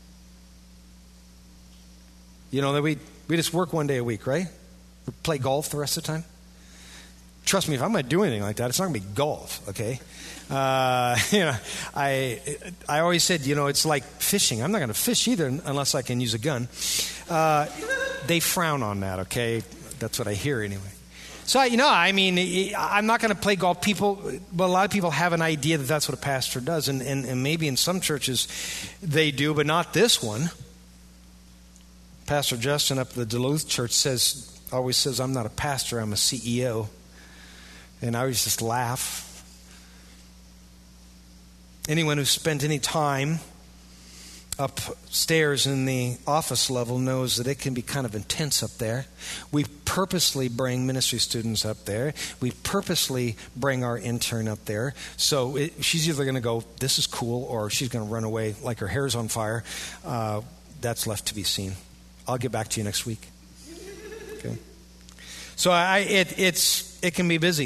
You know, that we, we just work one day a week, right? We play golf the rest of the time. Trust me, if I'm going to do anything like that, it's not going to be golf, okay? Uh, you know, I I always said, you know, it's like fishing. I'm not going to fish either unless I can use a gun. Uh, they frown on that, okay? That's what I hear anyway. So, you know, I mean, I'm not going to play golf. People, but a lot of people have an idea that that's what a pastor does, and, and, and maybe in some churches they do, but not this one. Pastor Justin up at the Duluth church says, always says, I'm not a pastor, I'm a C E O. And I always just laugh. Anyone who's spent any time upstairs in the office level knows that it can be kind of intense up there. We purposely bring ministry students up there. We purposely bring our intern up there. So it, she's either going to go, this is cool, or she's going to run away like her hair's on fire. Uh, that's left to be seen. I'll get back to you next week. Okay. So I, it, it's it can be busy.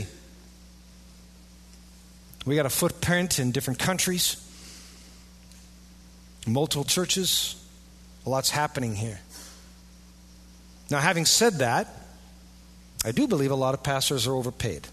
We got a footprint in different countries, multiple churches. A lot's happening here. Now, having said that, I do believe a lot of pastors are overpaid.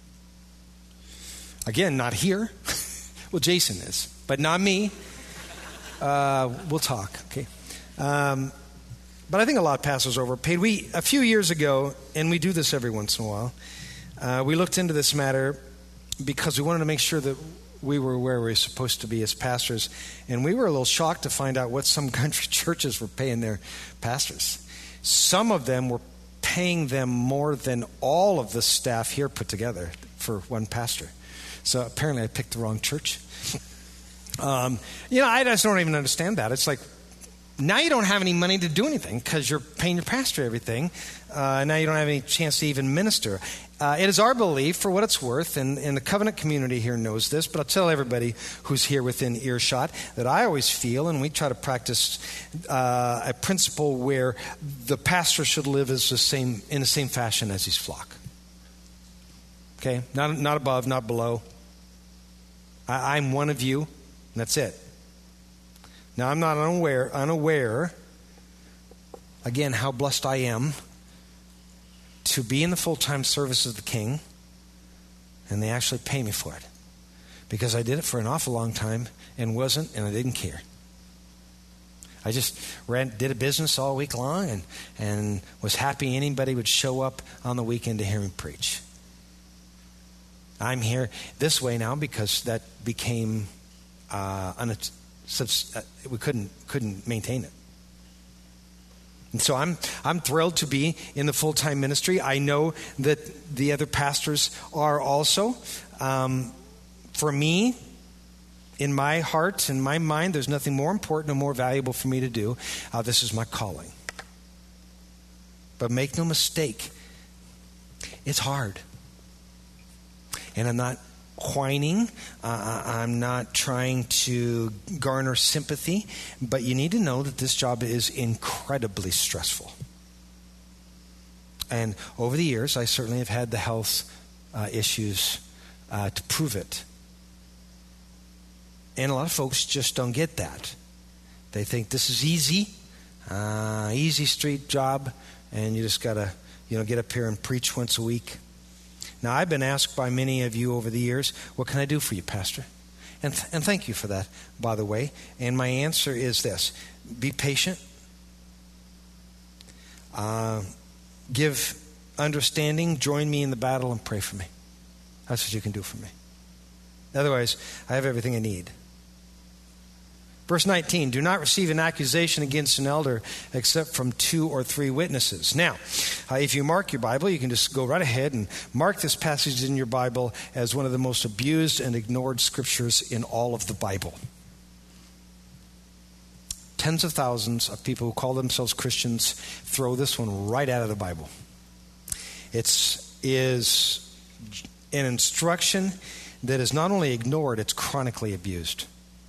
Again, not here. Well, Jason is, but not me. Uh, we'll talk, okay? Um, but I think a lot of pastors are overpaid. We a few years ago, and we do this every once in a while, uh, we looked into this matter because we wanted to make sure that we were where we were supposed to be as pastors. And we were a little shocked to find out what some country churches were paying their pastors. Some of them were paying them more than all of the staff here put together for one pastor. So apparently I picked the wrong church. um, you know, I just don't even understand that. It's like, now you don't have any money to do anything because you're paying your pastor everything. Uh, now you don't have any chance to even minister. Uh, it is our belief, for what it's worth, and, and the covenant community here knows this, but I'll tell everybody who's here within earshot that I always feel, and we try to practice uh, a principle where the pastor should live as the same in the same fashion as his flock. Okay, not not above, not below. I, I'm one of you, and that's it. Now, I'm not unaware, unaware, again, how blessed I am to be in the full-time service of the King, and they actually pay me for it. Because I did it for an awful long time and wasn't, and I didn't care. I just ran, did a business all week long and, and was happy anybody would show up on the weekend to hear me preach. I'm here this way now because that became uh, un- we couldn't couldn't maintain it. And so I'm I'm thrilled to be in the full-time ministry. I know that the other pastors are also. Um, for me, in my heart, in my mind, there's nothing more important or more valuable for me to do. Uh, this is my calling. But make no mistake, it's hard. And I'm not whining. Uh, I'm not trying to garner sympathy, but you need to know that this job is incredibly stressful. And over the years, I certainly have had the health uh, issues uh, to prove it. And a lot of folks just don't get that. They think this is easy, uh, easy street job, and you just got to, you know, get up here and preach once a week. Now, I've been asked by many of you over the years, what can I do for you, Pastor? And, th- and thank you for that, by the way. And my answer is this. Be patient. Uh, give understanding. Join me in the battle and pray for me. That's what you can do for me. Otherwise, I have everything I need. Verse nineteen, do not receive an accusation against an elder except from two or three witnesses. Now, uh, if you mark your Bible, you can just go right ahead and mark this passage in your Bible as one of the most abused and ignored scriptures in all of the Bible. Tens of thousands of people who call themselves Christians throw this one right out of the Bible. It is an instruction that is not only ignored, it's chronically abused.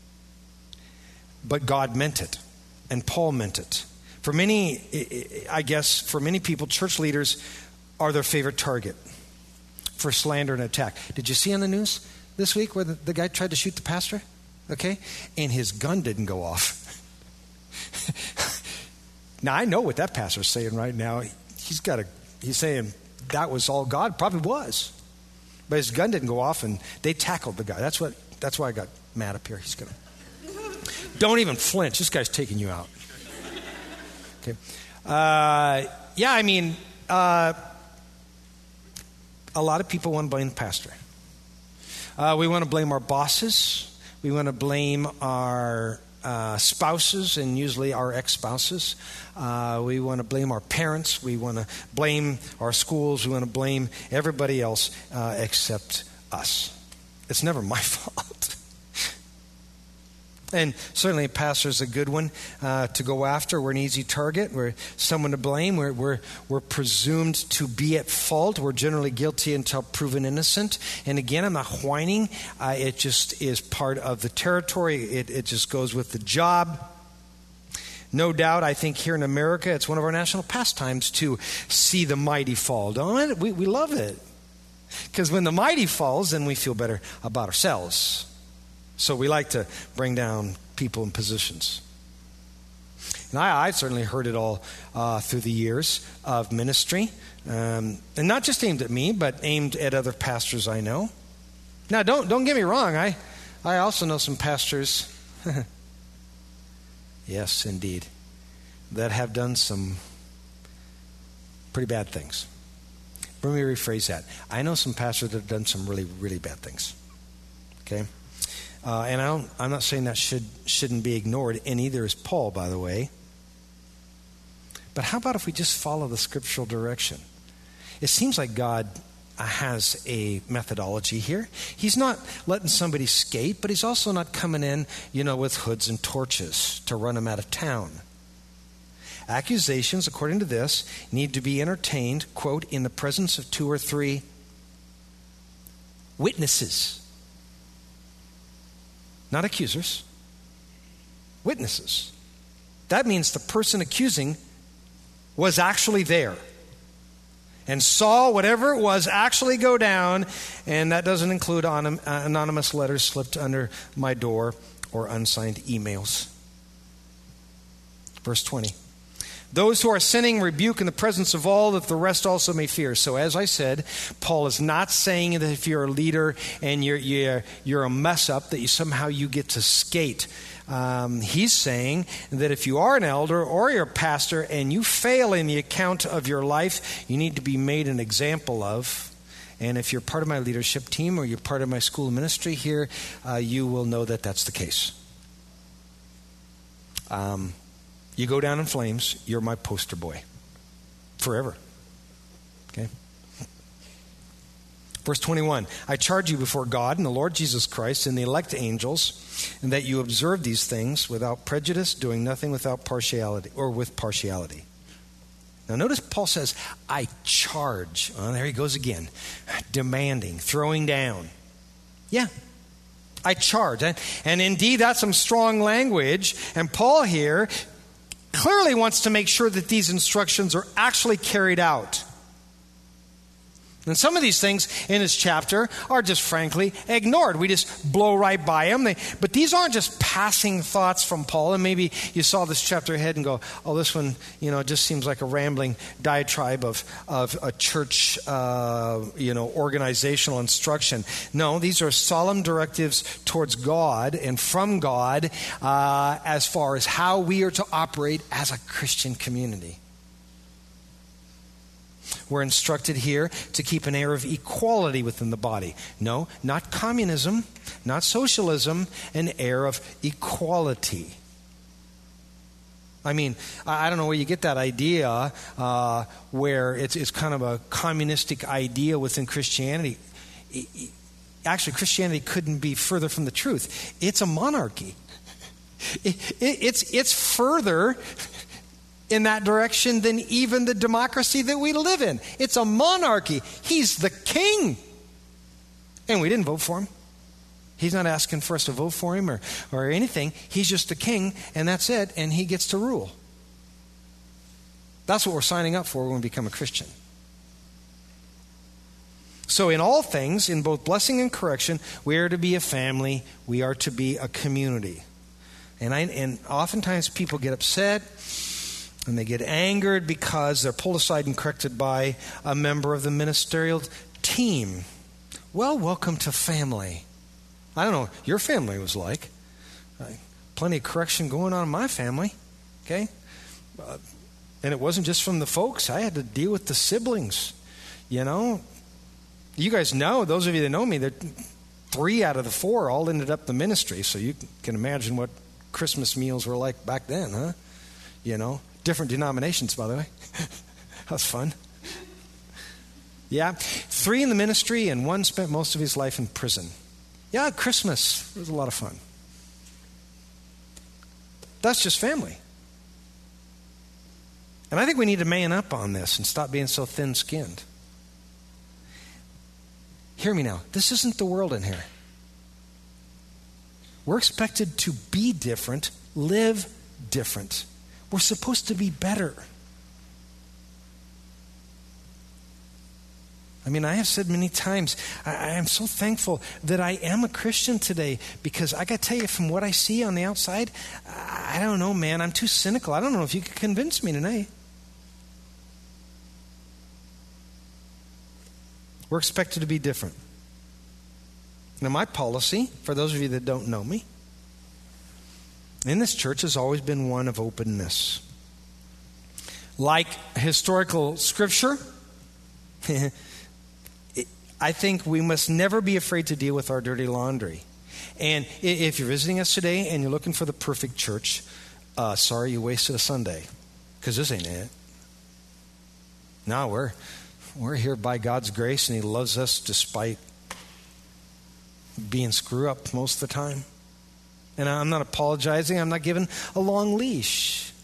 But God meant it, and Paul meant it. For many, I guess, for many people, church leaders are their favorite target for slander and attack. Did you see on the news this week where the, the guy tried to shoot the pastor? Okay? And his gun didn't go off. Now, I know what that pastor's saying right now. He's got a, he's saying that was all God. Probably was. But his gun didn't go off, and they tackled the guy. That's what. That's why I got mad up here. He's going to... Don't even flinch. This guy's taking you out. Okay. Uh, yeah, I mean, uh, a lot of people want to blame the pastor. Uh, we want to blame our bosses. We want to blame our uh, spouses, and usually our ex-spouses. Uh, we want to blame our parents. We want to blame our schools. We want to blame everybody else uh, except us. It's never my fault. And certainly a pastor is a good one uh, to go after. We're an easy target. We're someone to blame. We're, we're, we're presumed to be at fault. We're generally guilty until proven innocent. And again, I'm not whining. Uh, it just is part of the territory. It, it just goes with the job. No doubt, I think here in America, it's one of our national pastimes to see the mighty fall. Don't we? We love it. Because when the mighty falls, then we feel better about ourselves. So we like to bring down people in positions. And I, I've certainly heard it all uh, through the years of ministry. Um, and not just aimed at me, but aimed at other pastors I know. Now, don't don't get me wrong. I, I also know some pastors, yes, indeed, that have done some pretty bad things. Let me rephrase that. I know some pastors that have done some really, really bad things. Okay? Uh, and I don't, I'm not saying that should, shouldn't be ignored, and neither is Paul, by the way. But how about if we just follow the scriptural direction? It seems like God has a methodology here. He's not letting somebody skate, but he's also not coming in, you know, with hoods and torches to run them out of town. Accusations, according to this, need to be entertained, quote, in the presence of two or three witnesses. Not accusers. Witnesses. That means the person accusing was actually there and saw whatever it was actually go down, and that doesn't include anonymous letters slipped under my door or unsigned emails. Verse twenty. Those who are sinning rebuke in the presence of all, that the rest also may fear. So as I said, Paul is not saying that if you're a leader and you're you're, you're a mess up, that you somehow you get to skate. Um, he's saying that if you are an elder or you're a pastor and you fail in the account of your life, you need to be made an example of. And if you're part of my leadership team or you're part of my school ministry here, uh, you will know that that's the case. Um. You go down in flames, you're my poster boy. Forever. Okay? Verse twenty-one, I charge you before God and the Lord Jesus Christ and the elect angels, and that you observe these things without prejudice, doing nothing without partiality or with partiality. Now notice Paul says, I charge. Oh, there he goes again. Demanding, throwing down. Yeah. I charge. And, and indeed, that's some strong language. And Paul here clearly wants to make sure that these instructions are actually carried out. And some of these things in this chapter are just frankly ignored. We just blow right by them. They, but these aren't just passing thoughts from Paul. And maybe you saw this chapter ahead and go, oh, this one, you know, it just seems like a rambling diatribe of, of a church, uh, you know, organizational instruction. No, these are solemn directives towards God and from God uh, as far as how we are to operate as a Christian community. We're instructed here to keep an air of equality within the body. No, not communism, not socialism, an air of equality. I mean, I don't know where you get that idea uh, where it's, it's kind of a communistic idea within Christianity. Actually, Christianity couldn't be further from the truth. It's a monarchy. It, it, it's, it's further in that direction than even the democracy that we live in. It's a monarchy. He's the king. And we didn't vote for him. He's not asking for us to vote for him or, or anything. He's just the king, and that's it, and he gets to rule. That's what we're signing up for when we become a Christian. So in all things, in both blessing and correction, we are to be a family. We are to be a community. And, I, and oftentimes people get upset and they get angered because they're pulled aside and corrected by a member of the ministerial team. Well, welcome to family. I don't know what your family was like. Uh, plenty of correction going on in my family. Okay? Uh, and it wasn't just from the folks. I had to deal with the siblings. You know? You guys know, those of you that know me, that three out of the four all ended up in the ministry. So you can imagine what Christmas meals were like back then, huh? You know? Different denominations, by the way. That was fun. Yeah. Three in the ministry, and one spent most of his life in prison. Yeah, Christmas was a lot of fun. That's just family. And I think we need to man up on this and stop being so thin-skinned. Hear me now. This isn't the world in here. We're expected to be different, live different. We're supposed to be better. I mean, I have said many times, I, I am so thankful that I am a Christian today, because I got to tell you, from what I see on the outside, I, I don't know, man. I'm too cynical. I don't know if you could convince me today. We're expected to be different. Now, my policy, for those of you that don't know me, in this church has always been one of openness. Like historical scripture, I think we must never be afraid to deal with our dirty laundry. And if you're visiting us today and you're looking for the perfect church, uh, sorry you wasted a Sunday, because this ain't it. No, we're, we're here by God's grace, and he loves us despite being screw up most of the time. And I'm not apologizing. I'm not giving a long leash.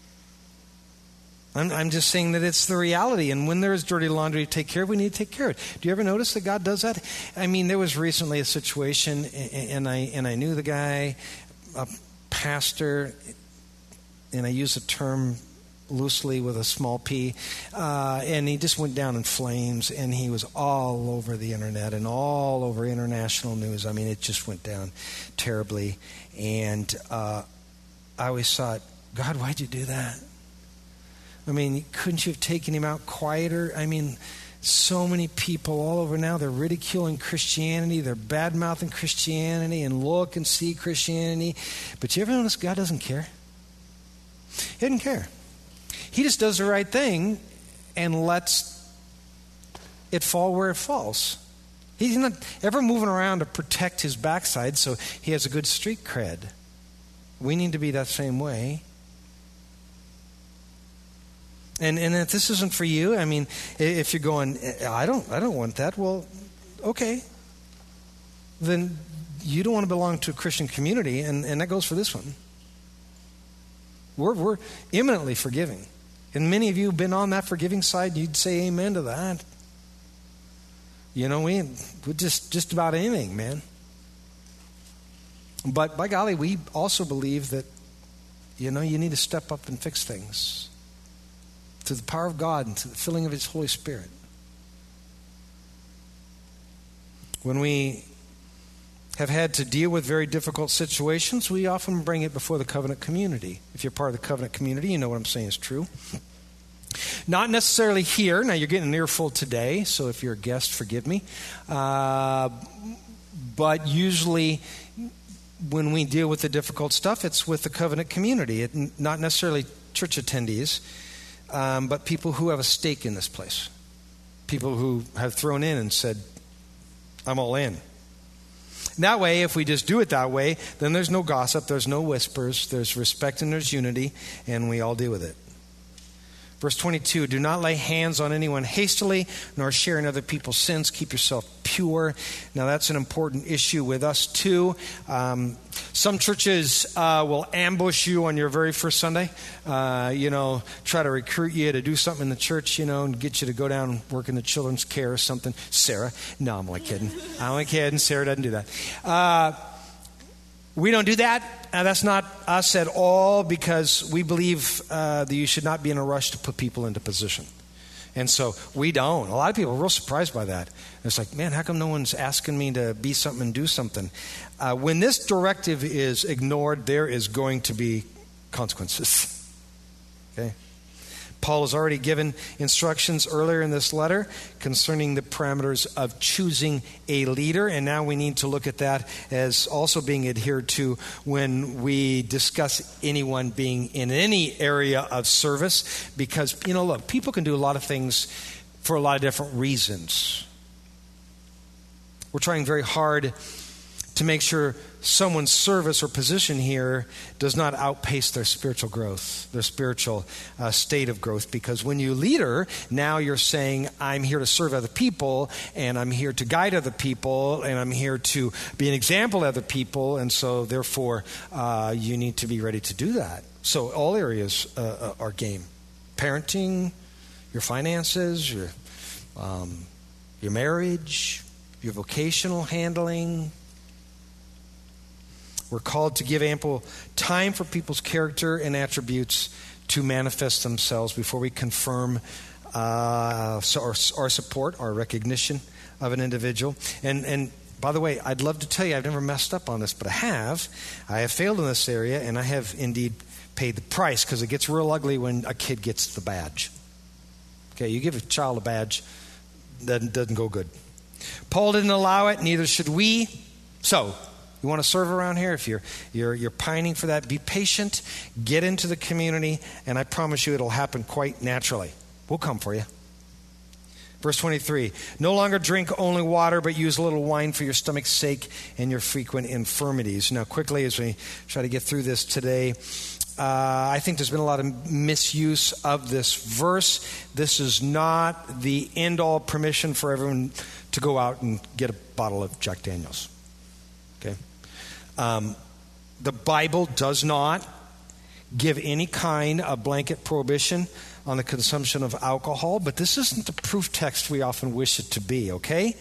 I'm, I'm just saying that it's the reality. And when there is dirty laundry to take care of, we need to take care of it. Do you ever notice that God does that? I mean, there was recently a situation, and I and I knew the guy, a pastor, and I use the term loosely with a small p, uh, and he just went down in flames, and he was all over the internet and all over international news. I mean, it just went down terribly. And uh, I always thought, God, why'd you do that? I mean, couldn't you have taken him out quieter? I mean, so many people all over now, they're ridiculing Christianity, they're bad-mouthing Christianity, and look and see Christianity. But you ever notice God doesn't care? He doesn't care. He just does the right thing and lets it fall where it falls. He's not ever moving around to protect his backside so he has a good street cred. We need to be that same way. And and if this isn't for you, I mean, if you're going, I don't I don't want that, well, okay. Then you don't want to belong to a Christian community, and, and that goes for this one. We're we're imminently forgiving. And many of you have been on that forgiving side, you'd say amen to that. You know, we we just just about anything, man. But by golly, we also believe that, you know, you need to step up and fix things through the power of God and through the filling of his Holy Spirit. When we have had to deal with very difficult situations, we often bring it before the covenant community. If you're part of the covenant community, you know what I'm saying is true. Not necessarily here. Now, you're getting an earful today, so if you're a guest, forgive me. Uh, but usually, when we deal with the difficult stuff, it's with the covenant community. It, not necessarily church attendees, um, but people who have a stake in this place. People who have thrown in and said, I'm all in. That way, if we just do it that way, then there's no gossip, there's no whispers, there's respect and there's unity, and we all deal with it. Verse twenty-two, do not lay hands on anyone hastily, nor share in other people's sins. Keep yourself pure. Now, that's an important issue with us, too. Um, some churches uh, will ambush you on your very first Sunday. Uh, you know, try to recruit you to do something in the church, you know, and get you to go down and work in the children's care or something. Sarah. No, I'm only kidding. I'm only kidding. Sarah doesn't do that. Uh, we don't do that. Uh, that's not us at all, because we believe uh, that you should not be in a rush to put people into position. And so we don't. A lot of people are real surprised by that. It's like, man, how come no one's asking me to be something and do something? Uh, when this directive is ignored, there is going to be consequences. Okay? Paul has already given instructions earlier in this letter concerning the parameters of choosing a leader, and now we need to look at that as also being adhered to when we discuss anyone being in any area of service, because, you know, look, people can do a lot of things for a lot of different reasons. We're trying very hard to make sure someone's service or position here does not outpace their spiritual growth, their spiritual uh, state of growth. Because when you leader, now you're saying, I'm here to serve other people, and I'm here to guide other people, and I'm here to be an example to other people, and so therefore uh, you need to be ready to do that. So all areas uh, are game. Parenting, your finances, your um, your marriage, your vocational handling. We're called to give ample time for people's character and attributes to manifest themselves before we confirm uh, our, our support, our recognition of an individual. And, and by the way, I'd love to tell you I've never messed up on this, but I have. I have failed in this area, and I have indeed paid the price, because it gets real ugly when a kid gets the badge. Okay, you give a child a badge, that doesn't go good. Paul didn't allow it, neither should we. So, you want to serve around here? If you're, you're, you're pining for that, be patient, get into the community, and I promise you it'll happen quite naturally. We'll come for you. Verse twenty-three, no longer drink only water, but use a little wine for your stomach's sake and your frequent infirmities. Now, quickly, as we try to get through this today, uh, I think there's been a lot of misuse of this verse. This is not the end-all permission for everyone to go out and get a bottle of Jack Daniels. Okay? Um, the Bible does not give any kind of blanket prohibition on the consumption of alcohol, but this isn't the proof text we often wish it to be, okay?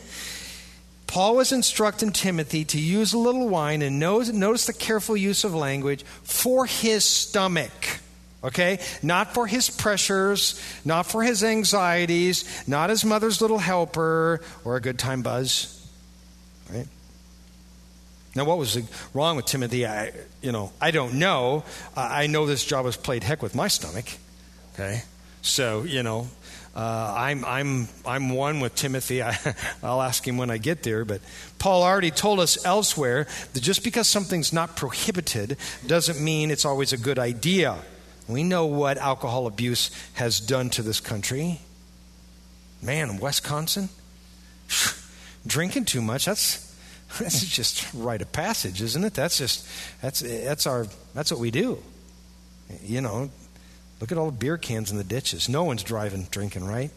Paul was instructing Timothy to use a little wine, and notice, notice the careful use of language, for his stomach, okay? Not for his pressures, not for his anxieties, not his mother's little helper, or a good time buzz, right? Now, what was wrong with Timothy? I, you know, I don't know. Uh, I know this job has played heck with my stomach. Okay, so you know, uh, I'm I'm I'm one with Timothy. I, I'll ask him when I get there. But Paul already told us elsewhere that just because something's not prohibited doesn't mean it's always a good idea. We know what alcohol abuse has done to this country. Man, in Wisconsin, drinking too much. That's. That's just rite of passage, isn't it? That's just that's that's our that's what we do. You know, look at all the beer cans in the ditches. No one's driving, drinking, right?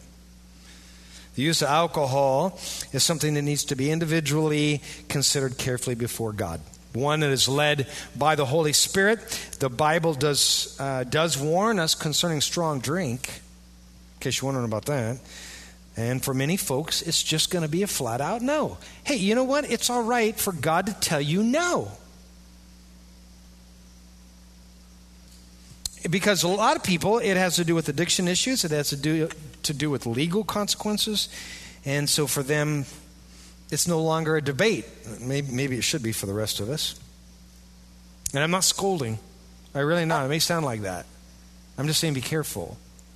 The use of alcohol is something that needs to be individually considered carefully before God. One that is led by the Holy Spirit. The Bible does uh, does warn us concerning strong drink, in case you're wondering about that. And for many folks, it's just going to be a flat out no. Hey, you know what? It's all right for God to tell you no. Because a lot of people, it has to do with addiction issues. It has to do to do with legal consequences. And so for them, It's no longer a debate. Maybe, maybe it should be for the rest of us. And I'm not scolding. I really not. It may sound like that. I'm just saying be careful.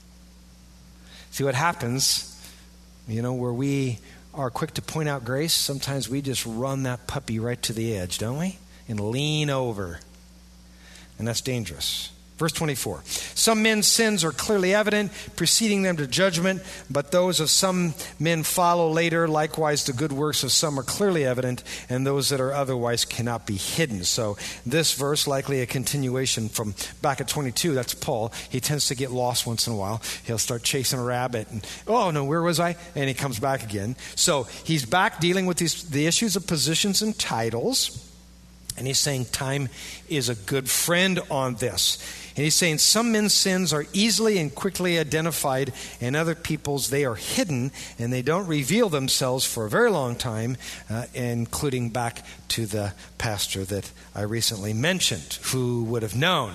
See what happens, you know, where we are quick to point out grace, sometimes we just run that puppy right to the edge, don't we? And lean over. And that's dangerous. Verse twenty-four. Some men's sins are clearly evident, preceding them to judgment, but those of some men follow later. Likewise, the good works of some are clearly evident, and those that are otherwise cannot be hidden. So this verse, likely a continuation from back at twenty-two, that's Paul. He tends to get lost once in a while. He'll start chasing a rabbit, and, oh, no, where was I? And he comes back again. So he's back dealing with these, the issues of positions and titles, and he's saying time is a good friend on this. And he's saying some men's sins are easily and quickly identified, and other people's, they are hidden, and they don't reveal themselves for a very long time, uh, including back to the pastor that I recently mentioned, who would have known.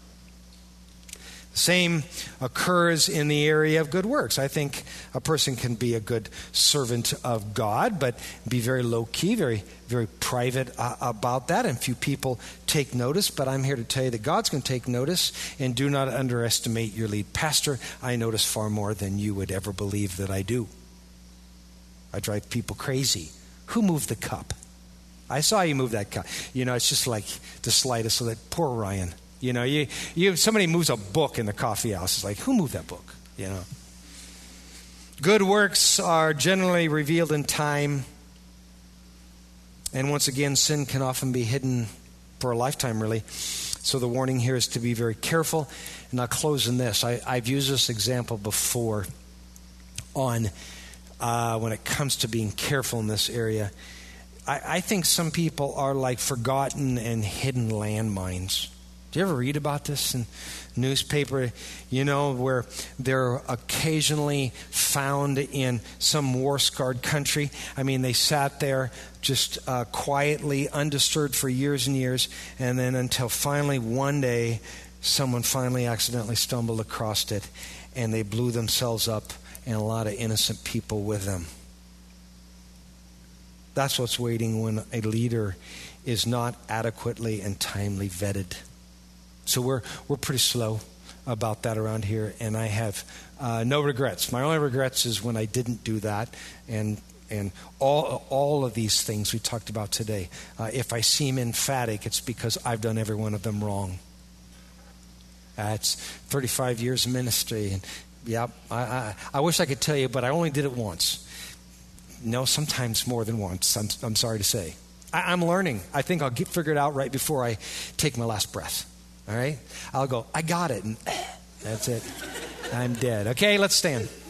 The same occurs in the area of good works. I think a person can be a good servant of God, but be very low-key, very, very private uh, about that, and few people take notice. But I'm here to tell you that God's going to take notice, and do not underestimate your lead pastor. I notice far more than you would ever believe that I do. I drive people crazy. Who moved the cup? I saw you move that cup. You know, it's just like the slightest. So that poor Ryan. You know, you, you somebody moves a book in the coffee house. It's like, who moved that book? You know. Good works are generally revealed in time. And once again, sin can often be hidden for a lifetime, really. So the warning here is to be very careful. And I'll close in this. I, I've used this example before on uh, when it comes to being careful in this area. I, I think some people are like forgotten and hidden landmines. Do you ever read about this in newspaper, you know, where they're occasionally found in some war-scarred country? I mean, they sat there just uh, quietly, undisturbed for years and years, and then until finally one day, someone finally accidentally stumbled across it, and they blew themselves up, and a lot of innocent people with them. That's what's waiting when a leader is not adequately and timely vetted. So we're we're pretty slow about that around here, and I have uh, no regrets. My only regrets is when I didn't do that, and and all all of these things we talked about today. Uh, if I seem emphatic, it's because I've done every one of them wrong. Uh, it's thirty-five years of ministry, and yeah, I, I I wish I could tell you, but I only did it once. No, sometimes more than once. I'm I'm sorry to say. I, I'm learning. I think I'll get figured out right before I take my last breath. All right? I'll go, I got it. And that's it. I'm dead. Okay, let's stand.